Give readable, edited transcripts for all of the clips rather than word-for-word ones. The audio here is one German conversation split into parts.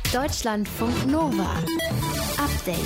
Deutschlandfunk Nova. Update.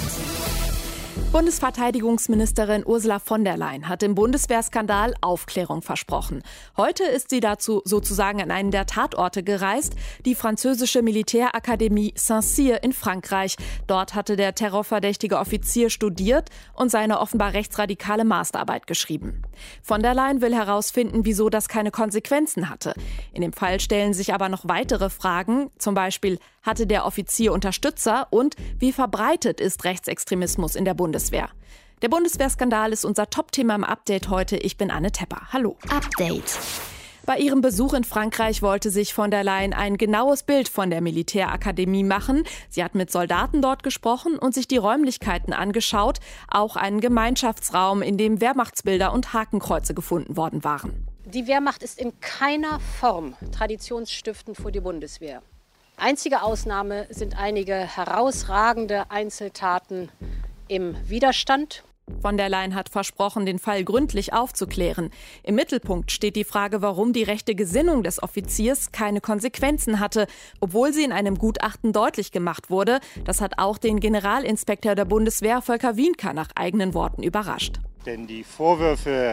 Bundesverteidigungsministerin Ursula von der Leyen hat im Bundeswehrskandal Aufklärung versprochen. Heute ist sie dazu sozusagen an einen der Tatorte gereist, die französische Militärakademie Saint-Cyr in Frankreich. Dort hatte der terrorverdächtige Offizier studiert und seine offenbar rechtsradikale Masterarbeit geschrieben. Von der Leyen will herausfinden, wieso das keine Konsequenzen hatte. In dem Fall stellen sich aber noch weitere Fragen, zum Beispiel: Hatte der Offizier Unterstützer und wie verbreitet ist Rechtsextremismus in der Bundeswehr? Der Bundeswehrskandal ist unser Top-Thema im Update heute. Ich bin Anne Tepper. Hallo. Update. Bei ihrem Besuch in Frankreich wollte sich von der Leyen ein genaues Bild von der Militärakademie machen. Sie hat mit Soldaten dort gesprochen und sich die Räumlichkeiten angeschaut. Auch einen Gemeinschaftsraum, in dem Wehrmachtsbilder und Hakenkreuze gefunden worden waren. Die Wehrmacht ist in keiner Form traditionsstiftend für die Bundeswehr. Einzige Ausnahme sind einige herausragende Einzeltaten im Widerstand. Von der Leyen hat versprochen, den Fall gründlich aufzuklären. Im Mittelpunkt steht die Frage, warum die rechte Gesinnung des Offiziers keine Konsequenzen hatte, obwohl sie in einem Gutachten deutlich gemacht wurde. Das hat auch den Generalinspekteur der Bundeswehr, Volker Wienker, nach eigenen Worten überrascht. Denn die Vorwürfe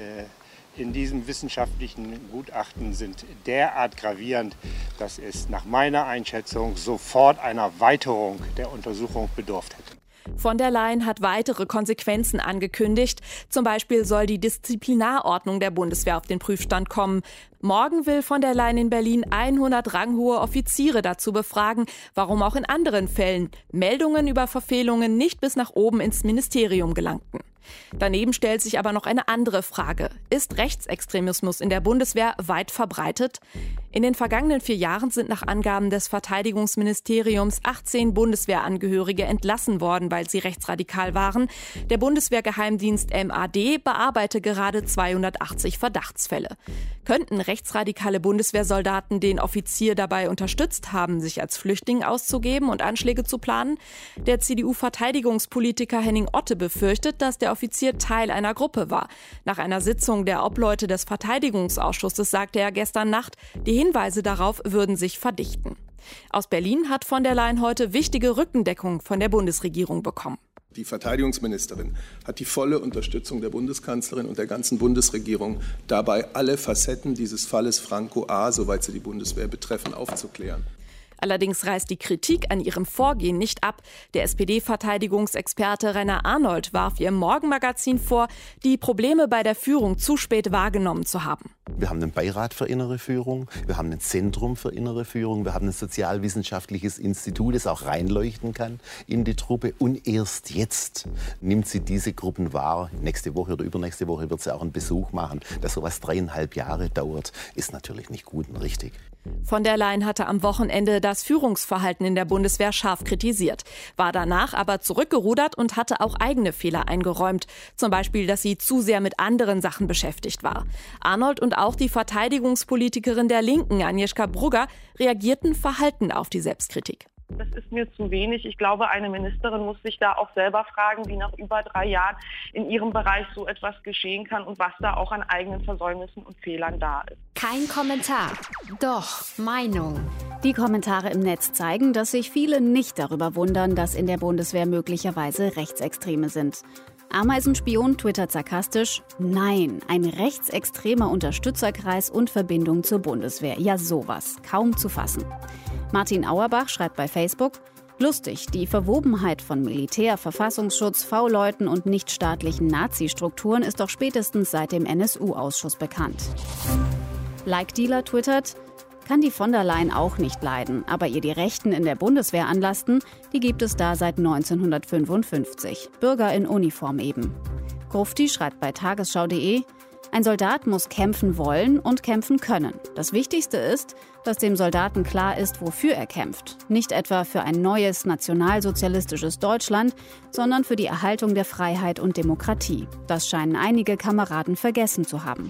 in diesem wissenschaftlichen Gutachten sind derart gravierend, dass es nach meiner Einschätzung sofort einer Erweiterung der Untersuchung bedurft hätte. Von der Leyen hat weitere Konsequenzen angekündigt. Zum Beispiel soll die Disziplinarordnung der Bundeswehr auf den Prüfstand kommen. Morgen will von der Leyen in Berlin 100 ranghohe Offiziere dazu befragen, warum auch in anderen Fällen Meldungen über Verfehlungen nicht bis nach oben ins Ministerium gelangten. Daneben stellt sich aber noch eine andere Frage. Ist Rechtsextremismus in der Bundeswehr weit verbreitet? In den vergangenen 4 Jahren sind nach Angaben des Verteidigungsministeriums 18 Bundeswehrangehörige entlassen worden, weil sie rechtsradikal waren. Der Bundeswehrgeheimdienst MAD bearbeitet gerade 280 Verdachtsfälle. Könnten rechtsradikale Bundeswehrsoldaten den Offizier dabei unterstützt haben, sich als Flüchtling auszugeben und Anschläge zu planen? Der CDU-Verteidigungspolitiker Henning Otte befürchtet, dass der Offizier Teil einer Gruppe war. Nach einer Sitzung der Obleute des Verteidigungsausschusses sagte er gestern Nacht, die Hinweise darauf würden sich verdichten. Aus Berlin hat von der Leyen heute wichtige Rückendeckung von der Bundesregierung bekommen. Die Verteidigungsministerin hat die volle Unterstützung der Bundeskanzlerin und der ganzen Bundesregierung dabei, alle Facetten dieses Falles Franco A., soweit sie die Bundeswehr betreffen, aufzuklären. Allerdings reißt die Kritik an ihrem Vorgehen nicht ab. Der SPD-Verteidigungsexperte Renner Arnold warf ihr im Morgenmagazin vor, die Probleme bei der Führung zu spät wahrgenommen zu haben. Wir haben einen Beirat für innere Führung, wir haben ein Zentrum für innere Führung, wir haben ein sozialwissenschaftliches Institut, das auch reinleuchten kann in die Truppe. Und erst jetzt nimmt sie diese Gruppen wahr. Nächste Woche oder übernächste Woche wird sie auch einen Besuch machen. Dass sowas 3,5 Jahre dauert, ist natürlich nicht gut und richtig. Von der Leyen hatte am Wochenende das Führungsverhalten in der Bundeswehr scharf kritisiert, war danach aber zurückgerudert und hatte auch eigene Fehler eingeräumt. Zum Beispiel, dass sie zu sehr mit anderen Sachen beschäftigt war. Arnold und auch die Verteidigungspolitikerin der Linken, Agnieszka Brugger, reagierten verhalten auf die Selbstkritik. Das ist mir zu wenig. Ich glaube, eine Ministerin muss sich da auch selber fragen, wie nach über 3 Jahren in ihrem Bereich so etwas geschehen kann und was da auch an eigenen Versäumnissen und Fehlern da ist. Kein Kommentar, doch Meinung. Die Kommentare im Netz zeigen, dass sich viele nicht darüber wundern, dass in der Bundeswehr möglicherweise Rechtsextreme sind. Ameisenspion twittert sarkastisch: Nein, ein rechtsextremer Unterstützerkreis und Verbindung zur Bundeswehr. Ja, sowas. Kaum zu fassen. Martin Auerbach schreibt bei Facebook: Lustig, die Verwobenheit von Militär, Verfassungsschutz, V-Leuten und nichtstaatlichen Nazi-Strukturen ist doch spätestens seit dem NSU-Ausschuss bekannt. Like-Dealer twittert: Kann die von der Leyen auch nicht leiden, aber ihr die Rechten in der Bundeswehr anlasten, die gibt es da seit 1955. Bürger in Uniform eben. Grufti schreibt bei tagesschau.de: Ein Soldat muss kämpfen wollen und kämpfen können. Das Wichtigste ist, dass dem Soldaten klar ist, wofür er kämpft. Nicht etwa für ein neues nationalsozialistisches Deutschland, sondern für die Erhaltung der Freiheit und Demokratie. Das scheinen einige Kameraden vergessen zu haben.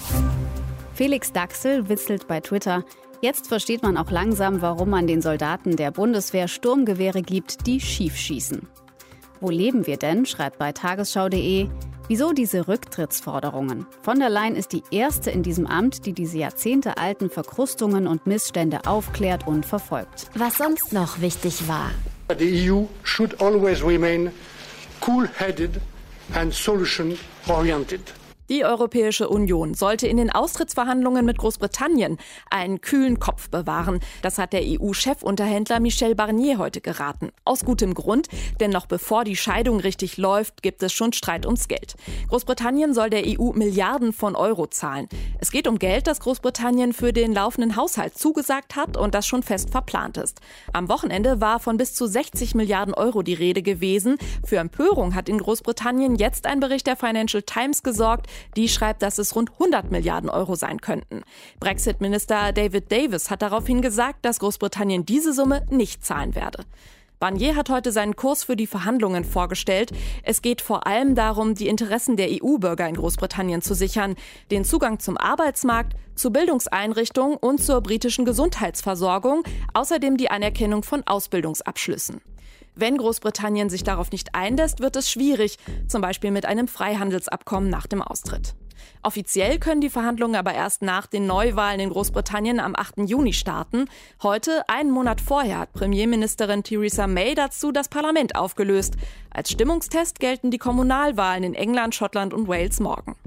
Felix Daxel witzelt bei Twitter: Jetzt versteht man auch langsam, warum man den Soldaten der Bundeswehr Sturmgewehre gibt, die schief schießen. Wo leben wir denn, schreibt bei tagesschau.de: Wieso diese Rücktrittsforderungen? Von der Leyen ist die erste in diesem Amt, die diese jahrzehntealten Verkrustungen und Missstände aufklärt und verfolgt. Was sonst noch wichtig war. The EU should always remain cool-headed and solution-oriented. Die Europäische Union sollte in den Austrittsverhandlungen mit Großbritannien einen kühlen Kopf bewahren. Das hat der EU-Chefunterhändler Michel Barnier heute geraten. Aus gutem Grund, denn noch bevor die Scheidung richtig läuft, gibt es schon Streit ums Geld. Großbritannien soll der EU Milliarden von Euro zahlen. Es geht um Geld, das Großbritannien für den laufenden Haushalt zugesagt hat und das schon fest verplant ist. Am Wochenende war von bis zu 60 Milliarden Euro die Rede gewesen. Für Empörung hat in Großbritannien jetzt ein Bericht der Financial Times gesorgt. Die schreibt, dass es rund 100 Milliarden Euro sein könnten. Brexit-Minister David Davis hat daraufhin gesagt, dass Großbritannien diese Summe nicht zahlen werde. Barnier hat heute seinen Kurs für die Verhandlungen vorgestellt. Es geht vor allem darum, die Interessen der EU-Bürger in Großbritannien zu sichern, den Zugang zum Arbeitsmarkt, zu Bildungseinrichtungen und zur britischen Gesundheitsversorgung, außerdem die Anerkennung von Ausbildungsabschlüssen. Wenn Großbritannien sich darauf nicht einlässt, wird es schwierig, zum Beispiel mit einem Freihandelsabkommen nach dem Austritt. Offiziell können die Verhandlungen aber erst nach den Neuwahlen in Großbritannien am 8. Juni starten. Heute, einen Monat vorher, hat Premierministerin Theresa May dazu das Parlament aufgelöst. Als Stimmungstest gelten die Kommunalwahlen in England, Schottland und Wales morgen.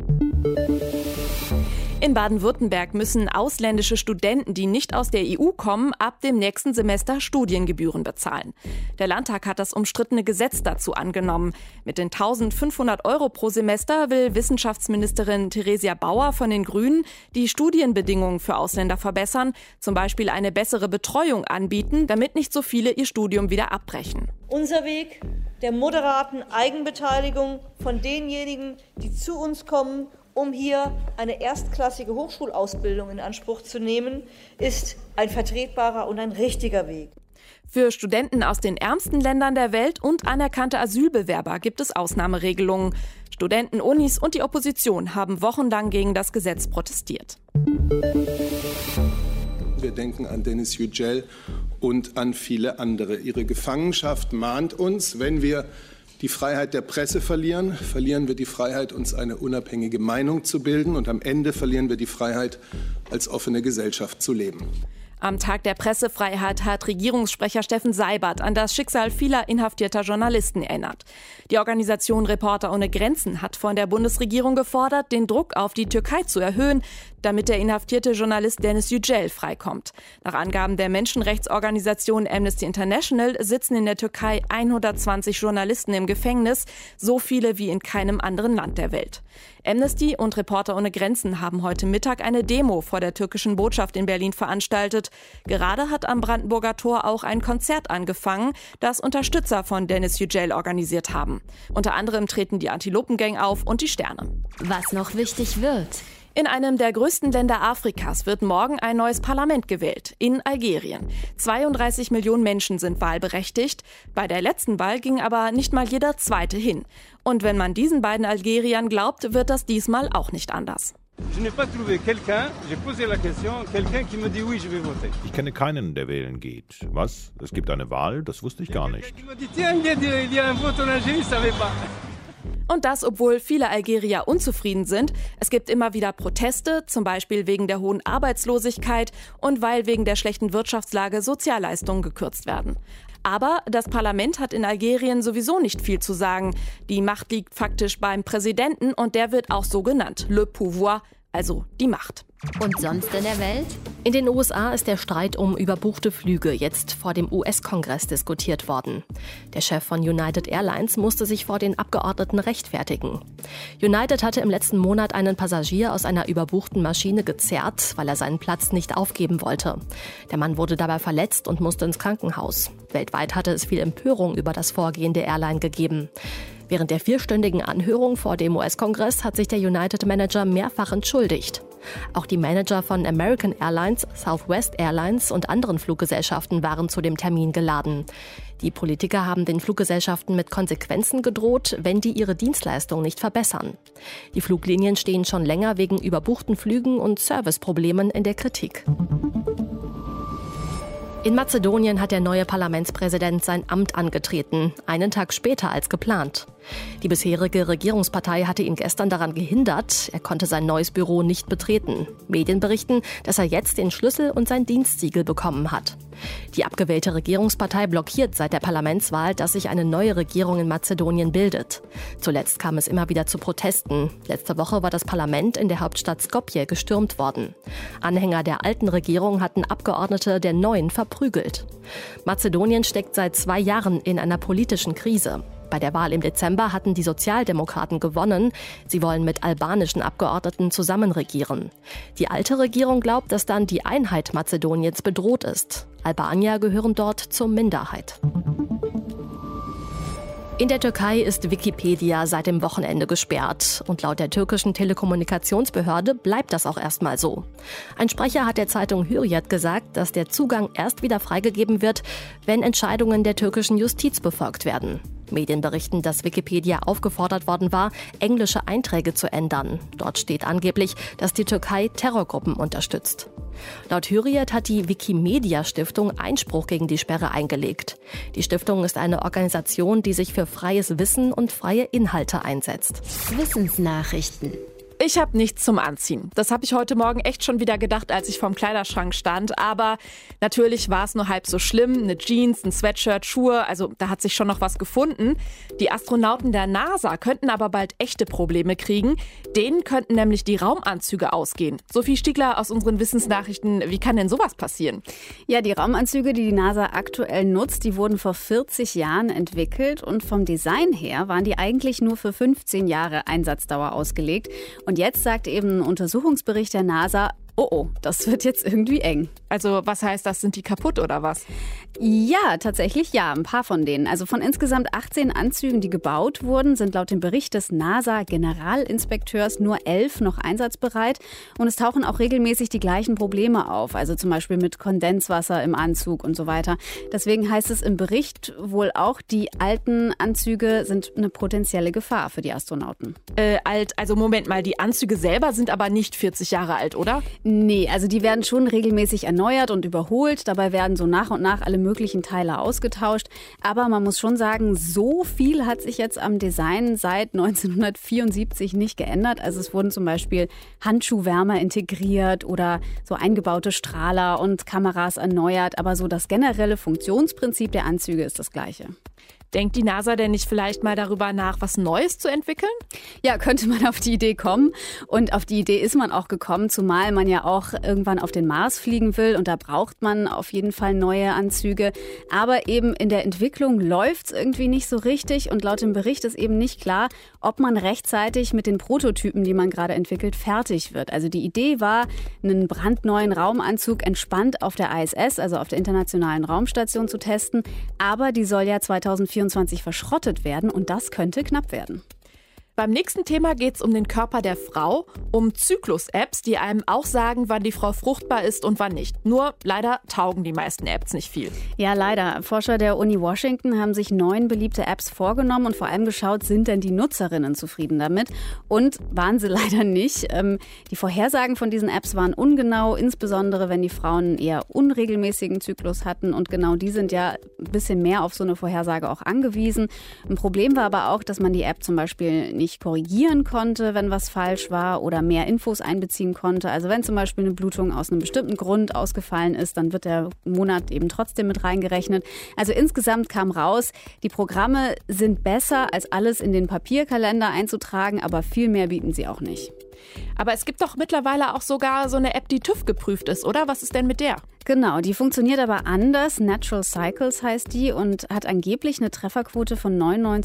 In Baden-Württemberg müssen ausländische Studenten, die nicht aus der EU kommen, ab dem nächsten Semester Studiengebühren bezahlen. Der Landtag hat das umstrittene Gesetz dazu angenommen. Mit den 1.500 Euro pro Semester will Wissenschaftsministerin Theresia Bauer von den Grünen die Studienbedingungen für Ausländer verbessern, zum Beispiel eine bessere Betreuung anbieten, damit nicht so viele ihr Studium wieder abbrechen. Unser Weg der moderaten Eigenbeteiligung von denjenigen, die zu uns kommen, um hier eine erstklassige Hochschulausbildung in Anspruch zu nehmen, ist ein vertretbarer und ein richtiger Weg. Für Studenten aus den ärmsten Ländern der Welt und anerkannte Asylbewerber gibt es Ausnahmeregelungen. Studenten, Unis und die Opposition haben wochenlang gegen das Gesetz protestiert. Wir denken an Denis Yücel und an viele andere. Ihre Gefangenschaft mahnt uns, wenn wir die Freiheit der Presse verlieren, verlieren wir die Freiheit, uns eine unabhängige Meinung zu bilden. Und am Ende verlieren wir die Freiheit, als offene Gesellschaft zu leben. Am Tag der Pressefreiheit hat Regierungssprecher Steffen Seibert an das Schicksal vieler inhaftierter Journalisten erinnert. Die Organisation Reporter ohne Grenzen hat von der Bundesregierung gefordert, den Druck auf die Türkei zu erhöhen, damit der inhaftierte Journalist Denis Yücel freikommt. Nach Angaben der Menschenrechtsorganisation Amnesty International sitzen in der Türkei 120 Journalisten im Gefängnis, so viele wie in keinem anderen Land der Welt. Amnesty und Reporter ohne Grenzen haben heute Mittag eine Demo vor der türkischen Botschaft in Berlin veranstaltet. Gerade hat am Brandenburger Tor auch ein Konzert angefangen, das Unterstützer von Denis Yücel organisiert haben. Unter anderem treten die Antilopengang auf und die Sterne. Was noch wichtig wird. In einem der größten Länder Afrikas wird morgen ein neues Parlament gewählt, in Algerien. 32 Millionen Menschen sind wahlberechtigt. Bei der letzten Wahl ging aber nicht mal jeder Zweite hin. Und wenn man diesen beiden Algeriern glaubt, wird das diesmal auch nicht anders. Ich kenne keinen, der wählen geht. Was? Es gibt eine Wahl? Das wusste ich gar nicht. Und das, obwohl viele Algerier unzufrieden sind. Es gibt immer wieder Proteste, zum Beispiel wegen der hohen Arbeitslosigkeit und weil wegen der schlechten Wirtschaftslage Sozialleistungen gekürzt werden. Aber das Parlament hat in Algerien sowieso nicht viel zu sagen. Die Macht liegt faktisch beim Präsidenten und der wird auch so genannt, le pouvoir, also die Macht. Und sonst in der Welt? In den USA ist der Streit um überbuchte Flüge jetzt vor dem US-Kongress diskutiert worden. Der Chef von United Airlines musste sich vor den Abgeordneten rechtfertigen. United hatte im letzten Monat einen Passagier aus einer überbuchten Maschine gezerrt, weil er seinen Platz nicht aufgeben wollte. Der Mann wurde dabei verletzt und musste ins Krankenhaus. Weltweit hatte es viel Empörung über das Vorgehen der Airline gegeben. Während der 4-stündigen Anhörung vor dem US-Kongress hat sich der United-Manager mehrfach entschuldigt. Auch die Manager von American Airlines, Southwest Airlines und anderen Fluggesellschaften waren zu dem Termin geladen. Die Politiker haben den Fluggesellschaften mit Konsequenzen gedroht, wenn die ihre Dienstleistung nicht verbessern. Die Fluglinien stehen schon länger wegen überbuchten Flügen und Serviceproblemen in der Kritik. In Mazedonien hat der neue Parlamentspräsident sein Amt angetreten, einen Tag später als geplant. Die bisherige Regierungspartei hatte ihn gestern daran gehindert, er konnte sein neues Büro nicht betreten. Medien berichten, dass er jetzt den Schlüssel und sein Dienstsiegel bekommen hat. Die abgewählte Regierungspartei blockiert seit der Parlamentswahl, dass sich eine neue Regierung in Mazedonien bildet. Zuletzt kam es immer wieder zu Protesten. Letzte Woche war das Parlament in der Hauptstadt Skopje gestürmt worden. Anhänger der alten Regierung hatten Abgeordnete der neuen verprügelt. Mazedonien steckt seit 2 Jahren in einer politischen Krise. Bei der Wahl im Dezember hatten die Sozialdemokraten gewonnen. Sie wollen mit albanischen Abgeordneten zusammen regieren. Die alte Regierung glaubt, dass dann die Einheit Mazedoniens bedroht ist. Albanier gehören dort zur Minderheit. In der Türkei ist Wikipedia seit dem Wochenende gesperrt. Und laut der türkischen Telekommunikationsbehörde bleibt das auch erstmal so. Ein Sprecher hat der Zeitung Hürriyet gesagt, dass der Zugang erst wieder freigegeben wird, wenn Entscheidungen der türkischen Justiz befolgt werden. Medien berichten, dass Wikipedia aufgefordert worden war, englische Einträge zu ändern. Dort steht angeblich, dass die Türkei Terrorgruppen unterstützt. Laut Hürriyet hat die Wikimedia-Stiftung Einspruch gegen die Sperre eingelegt. Die Stiftung ist eine Organisation, die sich für freies Wissen und freie Inhalte einsetzt. Wissensnachrichten. Ich habe nichts zum Anziehen. Das habe ich heute Morgen echt schon wieder gedacht, als ich vorm Kleiderschrank stand. Aber natürlich war es nur halb so schlimm. Eine Jeans, ein Sweatshirt, Schuhe, also da hat sich schon noch was gefunden. Die Astronauten der NASA könnten aber bald echte Probleme kriegen. Denen könnten nämlich die Raumanzüge ausgehen. Sophie Stiegler aus unseren Wissensnachrichten, wie kann denn sowas passieren? Ja, die Raumanzüge, die die NASA aktuell nutzt, die wurden vor 40 Jahren entwickelt. Und vom Design her waren die eigentlich nur für 15 Jahre Einsatzdauer ausgelegt. Und jetzt sagt eben ein Untersuchungsbericht der NASA, oh, das wird jetzt irgendwie eng. Also was heißt das, sind die kaputt oder was? Ja, tatsächlich ja, ein paar von denen. Also von insgesamt 18 Anzügen, die gebaut wurden, sind laut dem Bericht des NASA-Generalinspekteurs nur 11 noch einsatzbereit. Und es tauchen auch regelmäßig die gleichen Probleme auf, also zum Beispiel mit Kondenswasser im Anzug und so weiter. Deswegen heißt es im Bericht wohl auch, die alten Anzüge sind eine potenzielle Gefahr für die Astronauten. Also Moment mal, die Anzüge selber sind aber nicht 40 Jahre alt, oder? Nee, also die werden schon regelmäßig erneuert und überholt. Dabei werden so nach und nach alle möglichen Teile ausgetauscht. Aber man muss schon sagen, so viel hat sich jetzt am Design seit 1974 nicht geändert. Also es wurden zum Beispiel Handschuhwärmer integriert oder so eingebaute Strahler und Kameras erneuert. Aber so das generelle Funktionsprinzip der Anzüge ist das gleiche. Denkt die NASA denn nicht vielleicht mal darüber nach, was Neues zu entwickeln? Ja, könnte man auf die Idee kommen. Und auf die Idee ist man auch gekommen, zumal man ja auch irgendwann auf den Mars fliegen will. Und da braucht man auf jeden Fall neue Anzüge. Aber eben in der Entwicklung läuft es irgendwie nicht so richtig. Und laut dem Bericht ist eben nicht klar, ob man rechtzeitig mit den Prototypen, die man gerade entwickelt, fertig wird. Also die Idee war, einen brandneuen Raumanzug entspannt auf der ISS, also auf der Internationalen Raumstation, zu testen. Aber die soll ja 2024 verschrottet werden und das könnte knapp werden. Beim nächsten Thema geht es um den Körper der Frau, um Zyklus-Apps, die einem auch sagen, wann die Frau fruchtbar ist und wann nicht. Nur leider taugen die meisten Apps nicht viel. Ja, leider. Forscher der Uni Washington haben sich 9 beliebte Apps vorgenommen und vor allem geschaut, sind denn die Nutzerinnen zufrieden damit? Und waren sie leider nicht. Die Vorhersagen von diesen Apps waren ungenau, insbesondere wenn die Frauen einen eher unregelmäßigen Zyklus hatten. Und genau die sind ja ein bisschen mehr auf so eine Vorhersage auch angewiesen. Ein Problem war aber auch, dass man die App zum Beispiel nicht korrigieren konnte, wenn was falsch war oder mehr Infos einbeziehen konnte. Also wenn zum Beispiel eine Blutung aus einem bestimmten Grund ausgefallen ist, dann wird der Monat eben trotzdem mit reingerechnet. Also insgesamt kam raus, die Programme sind besser, als alles in den Papierkalender einzutragen, aber viel mehr bieten sie auch nicht. Aber es gibt doch mittlerweile auch sogar so eine App, die TÜV geprüft ist, oder? Was ist denn mit der? Genau, die funktioniert aber anders. Natural Cycles heißt die und hat angeblich eine Trefferquote von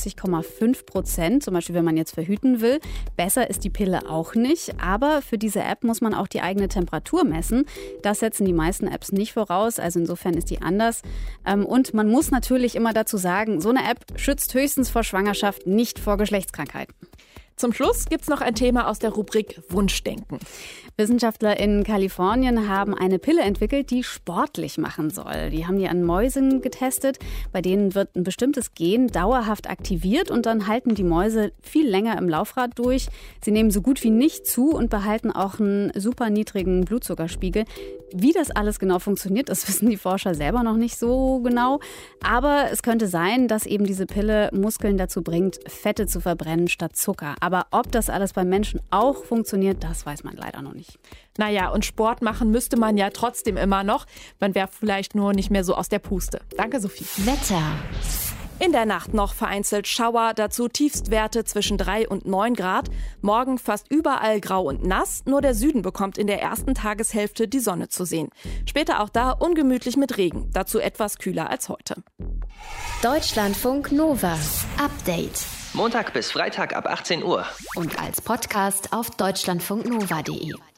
99,5%. Zum Beispiel, wenn man jetzt verhüten will. Besser ist die Pille auch nicht. Aber für diese App muss man auch die eigene Temperatur messen. Das setzen die meisten Apps nicht voraus. Also insofern ist die anders. Und man muss natürlich immer dazu sagen, so eine App schützt höchstens vor Schwangerschaft, nicht vor Geschlechtskrankheiten. Zum Schluss gibt's noch ein Thema aus der Rubrik Wunschdenken. Wissenschaftler in Kalifornien haben eine Pille entwickelt, die sportlich machen soll. Die haben die an Mäusen getestet. Bei denen wird ein bestimmtes Gen dauerhaft aktiviert und dann halten die Mäuse viel länger im Laufrad durch. Sie nehmen so gut wie nicht zu und behalten auch einen super niedrigen Blutzuckerspiegel. Wie das alles genau funktioniert, das wissen die Forscher selber noch nicht so genau. Aber es könnte sein, dass eben diese Pille Muskeln dazu bringt, Fette zu verbrennen statt Zucker. Aber ob das alles beim Menschen auch funktioniert, das weiß man leider noch nicht. Naja, und Sport machen müsste man ja trotzdem immer noch. Man wäre vielleicht nur nicht mehr so aus der Puste. Danke, Sophie. Wetter. In der Nacht noch vereinzelt Schauer, dazu Tiefstwerte zwischen 3 und 9 Grad. Morgen fast überall grau und nass. Nur der Süden bekommt in der ersten Tageshälfte die Sonne zu sehen. Später auch da ungemütlich mit Regen. Dazu etwas kühler als heute. Deutschlandfunk Nova. Update. Montag bis Freitag ab 18 Uhr. Und als Podcast auf deutschlandfunknova.de.